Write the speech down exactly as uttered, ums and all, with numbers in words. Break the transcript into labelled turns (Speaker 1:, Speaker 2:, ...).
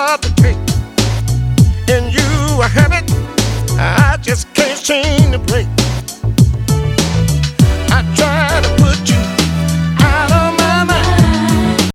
Speaker 1: hard to take. And you a habit, I just can't change the break.